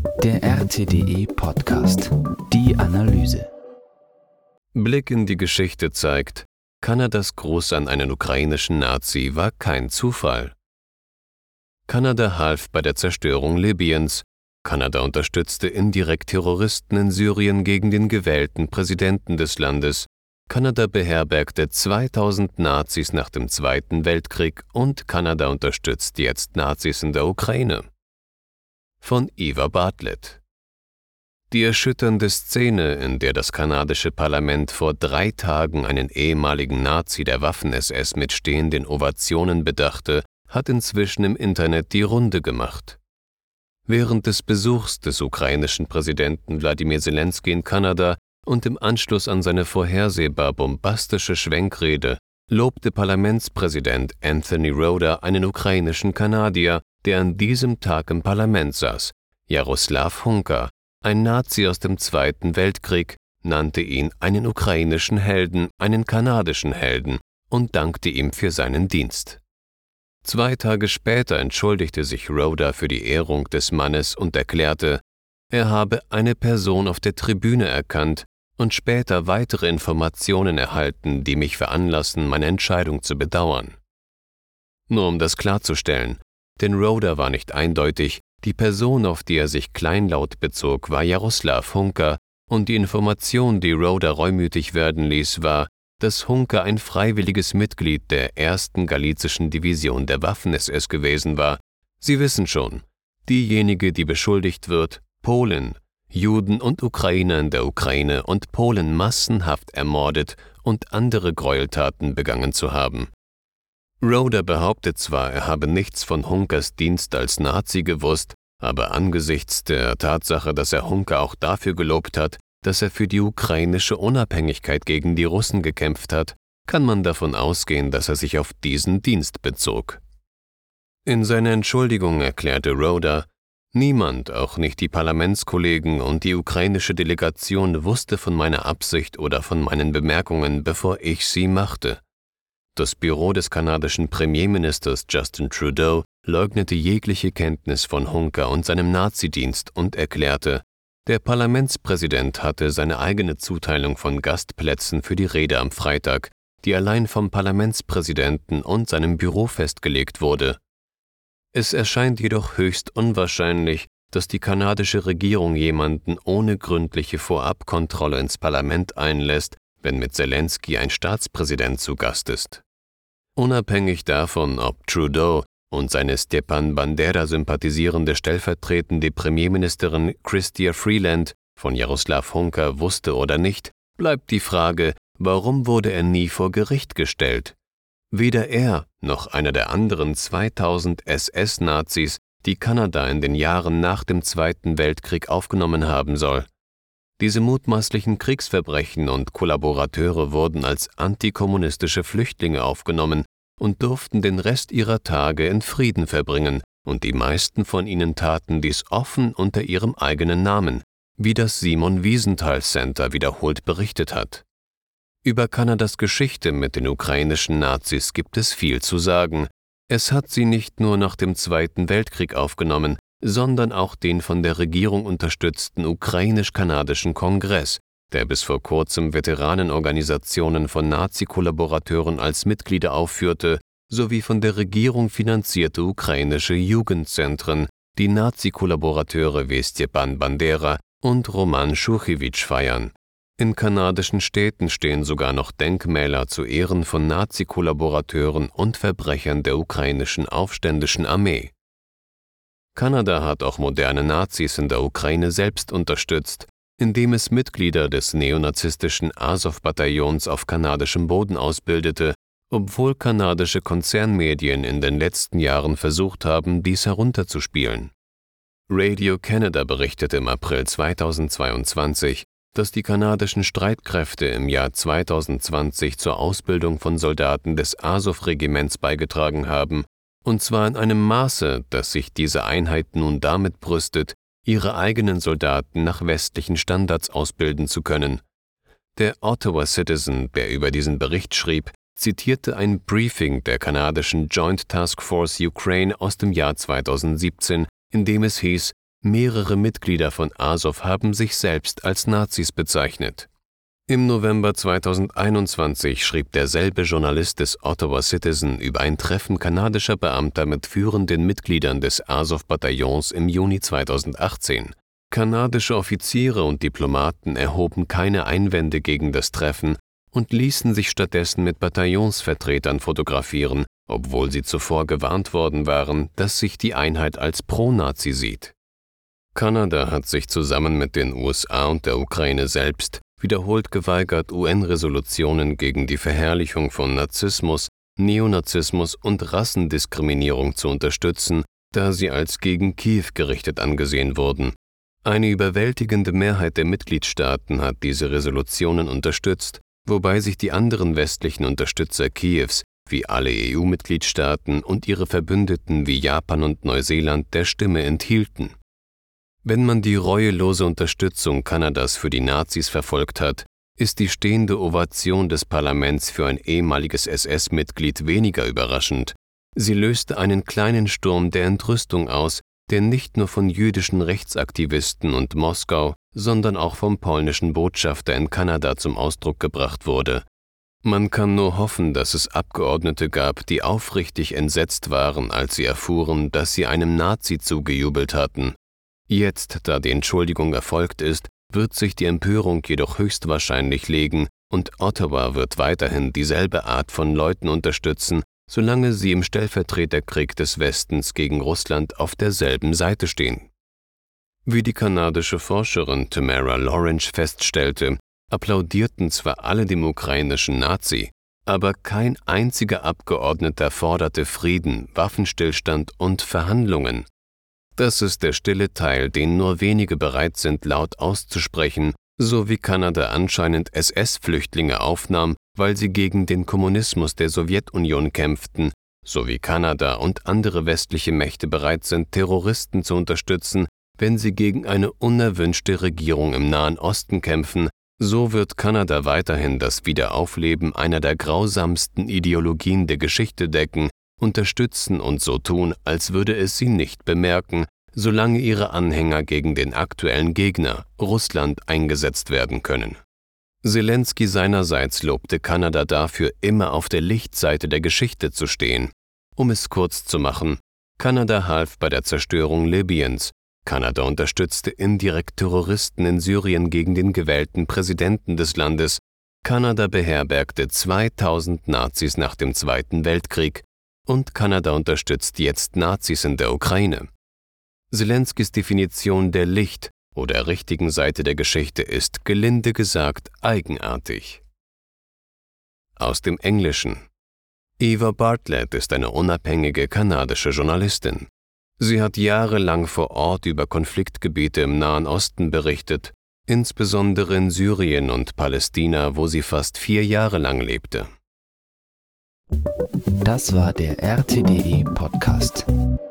Der RTDE Podcast. Die Analyse. Blick in die Geschichte zeigt, Kanadas Gruß an einen ukrainischen Nazi war kein Zufall. Kanada half bei der Zerstörung Libyens. Kanada unterstützte indirekt Terroristen in Syrien gegen den gewählten Präsidenten des Landes. Kanada beherbergte 2000 Nazis nach dem Zweiten Weltkrieg und Kanada unterstützt jetzt Nazis in der Ukraine. Von Eva Bartlett. Die erschütternde Szene, in der das kanadische Parlament vor 3 Tagen einen ehemaligen Nazi der Waffen-SS mit stehenden Ovationen bedachte, hat inzwischen im Internet die Runde gemacht. Während des Besuchs des ukrainischen Präsidenten Wladimir Selenskyj in Kanada und im Anschluss an seine vorhersehbar bombastische Schwenkrede lobte Parlamentspräsident Anthony Rota einen ukrainischen Kanadier, der an diesem Tag im Parlament saß. Jaroslav Hunka, ein Nazi aus dem Zweiten Weltkrieg, nannte ihn einen ukrainischen Helden, einen kanadischen Helden und dankte ihm für seinen Dienst. 2 Tage später entschuldigte sich Rota für die Ehrung des Mannes und erklärte, er habe eine Person auf der Tribüne erkannt und später weitere Informationen erhalten, die mich veranlassen, meine Entscheidung zu bedauern. Nur um das klarzustellen, denn Rota war nicht eindeutig, die Person, auf die er sich kleinlaut bezog, war Jaroslav Hunka und die Information, die Rota reumütig werden ließ, war, dass Hunka ein freiwilliges Mitglied der 1. Galizischen Division der Waffen-SS gewesen war. Sie wissen schon, diejenige, die beschuldigt wird, Polen, Juden und Ukrainer in der Ukraine und Polen massenhaft ermordet und andere Gräueltaten begangen zu haben. Rota behauptet zwar, er habe nichts von Hunkas Dienst als Nazi gewusst, aber angesichts der Tatsache, dass er Hunka auch dafür gelobt hat, dass er für die ukrainische Unabhängigkeit gegen die Russen gekämpft hat, kann man davon ausgehen, dass er sich auf diesen Dienst bezog. In seiner Entschuldigung erklärte Rota, niemand, auch nicht die Parlamentskollegen und die ukrainische Delegation, wusste von meiner Absicht oder von meinen Bemerkungen, bevor ich sie machte. Das Büro des kanadischen Premierministers Justin Trudeau leugnete jegliche Kenntnis von Hunka und seinem Nazidienst und erklärte, der Parlamentspräsident hatte seine eigene Zuteilung von Gastplätzen für die Rede am Freitag, die allein vom Parlamentspräsidenten und seinem Büro festgelegt wurde. Es erscheint jedoch höchst unwahrscheinlich, dass die kanadische Regierung jemanden ohne gründliche Vorabkontrolle ins Parlament einlässt, wenn mit Selenskyj ein Staatspräsident zu Gast ist. Unabhängig davon, ob Trudeau und seine Stepan Bandera sympathisierende stellvertretende Premierministerin Chrystia Freeland von Jaroslav Hunka wusste oder nicht, bleibt die Frage, warum wurde er nie vor Gericht gestellt? Weder er noch einer der anderen 2000 SS-Nazis, die Kanada in den Jahren nach dem Zweiten Weltkrieg aufgenommen haben soll. Diese mutmaßlichen Kriegsverbrechen und Kollaborateure wurden als antikommunistische Flüchtlinge aufgenommen und durften den Rest ihrer Tage in Frieden verbringen, und die meisten von ihnen taten dies offen unter ihrem eigenen Namen, wie das Simon Wiesenthal Center wiederholt berichtet hat. Über Kanadas Geschichte mit den ukrainischen Nazis gibt es viel zu sagen. Es hat sie nicht nur nach dem Zweiten Weltkrieg aufgenommen, sondern auch den von der Regierung unterstützten ukrainisch-kanadischen Kongress, der bis vor kurzem Veteranenorganisationen von Nazi-Kollaborateuren als Mitglieder aufführte, sowie von der Regierung finanzierte ukrainische Jugendzentren, die Nazi-Kollaborateure wie Stepan Bandera und Roman Schuchewitsch feiern. In kanadischen Städten stehen sogar noch Denkmäler zu Ehren von Nazi-Kollaborateuren und Verbrechern der ukrainischen aufständischen Armee. Kanada hat auch moderne Nazis in der Ukraine selbst unterstützt, indem es Mitglieder des neonazistischen Asow-Bataillons auf kanadischem Boden ausbildete, obwohl kanadische Konzernmedien in den letzten Jahren versucht haben, dies herunterzuspielen. Radio-Canada berichtete im April 2022, dass die kanadischen Streitkräfte im Jahr 2020 zur Ausbildung von Soldaten des Asow-Regiments beigetragen haben, und zwar in einem Maße, dass sich diese Einheit nun damit brüstet, ihre eigenen Soldaten nach westlichen Standards ausbilden zu können. Der Ottawa Citizen, der über diesen Bericht schrieb, zitierte ein Briefing der kanadischen Joint Task Force Ukraine aus dem Jahr 2017, in dem es hieß, Mehrere Mitglieder von Azov haben sich selbst als Nazis bezeichnet. Im November 2021 schrieb derselbe Journalist des Ottawa Citizen über ein Treffen kanadischer Beamter mit führenden Mitgliedern des Azov-Bataillons im Juni 2018. Kanadische Offiziere und Diplomaten erhoben keine Einwände gegen das Treffen und ließen sich stattdessen mit Bataillonsvertretern fotografieren, obwohl sie zuvor gewarnt worden waren, dass sich die Einheit als Pro-Nazi sieht. Kanada hat sich zusammen mit den USA und der Ukraine selbst wiederholt geweigert, UN-Resolutionen gegen die Verherrlichung von Narzissmus, Neonazismus und Rassendiskriminierung zu unterstützen, da sie als gegen Kiew gerichtet angesehen wurden. Eine überwältigende Mehrheit der Mitgliedstaaten hat diese Resolutionen unterstützt, wobei sich die anderen westlichen Unterstützer Kiews, wie alle EU-Mitgliedstaaten und ihre Verbündeten wie Japan und Neuseeland, der Stimme enthielten. Wenn man die reuelose Unterstützung Kanadas für die Nazis verfolgt hat, ist die stehende Ovation des Parlaments für ein ehemaliges SS-Mitglied weniger überraschend. Sie löste einen kleinen Sturm der Entrüstung aus, der nicht nur von jüdischen Rechtsaktivisten und Moskau, sondern auch vom polnischen Botschafter in Kanada zum Ausdruck gebracht wurde. Man kann nur hoffen, dass es Abgeordnete gab, die aufrichtig entsetzt waren, als sie erfuhren, dass sie einem Nazi zugejubelt hatten. Jetzt, da die Entschuldigung erfolgt ist, wird sich die Empörung jedoch höchstwahrscheinlich legen und Ottawa wird weiterhin dieselbe Art von Leuten unterstützen, solange sie im Stellvertreterkrieg des Westens gegen Russland auf derselben Seite stehen. Wie die kanadische Forscherin Tamara Lawrence feststellte, applaudierten zwar alle dem ukrainischen Nazi, aber kein einziger Abgeordneter forderte Frieden, Waffenstillstand und Verhandlungen. Das ist der stille Teil, den nur wenige bereit sind, laut auszusprechen, so wie Kanada anscheinend SS-Flüchtlinge aufnahm, weil sie gegen den Kommunismus der Sowjetunion kämpften, so wie Kanada und andere westliche Mächte bereit sind, Terroristen zu unterstützen, wenn sie gegen eine unerwünschte Regierung im Nahen Osten kämpfen, so wird Kanada weiterhin das Wiederaufleben einer der grausamsten Ideologien der Geschichte decken, unterstützen und so tun, als würde es sie nicht bemerken, solange ihre Anhänger gegen den aktuellen Gegner, Russland, eingesetzt werden können. Zelensky seinerseits lobte Kanada dafür, immer auf der Lichtseite der Geschichte zu stehen. Um es kurz zu machen, Kanada half bei der Zerstörung Libyens, Kanada unterstützte indirekt Terroristen in Syrien gegen den gewählten Präsidenten des Landes, Kanada beherbergte 2000 Nazis nach dem Zweiten Weltkrieg, und Kanada unterstützt jetzt Nazis in der Ukraine. Zelenskys Definition der Licht- oder richtigen Seite der Geschichte ist, gelinde gesagt, eigenartig. Aus dem Englischen. Eva Bartlett ist eine unabhängige kanadische Journalistin. Sie hat jahrelang vor Ort über Konfliktgebiete im Nahen Osten berichtet, insbesondere in Syrien und Palästina, wo sie fast 4 Jahre lang lebte. Das war der RTDE Podcast.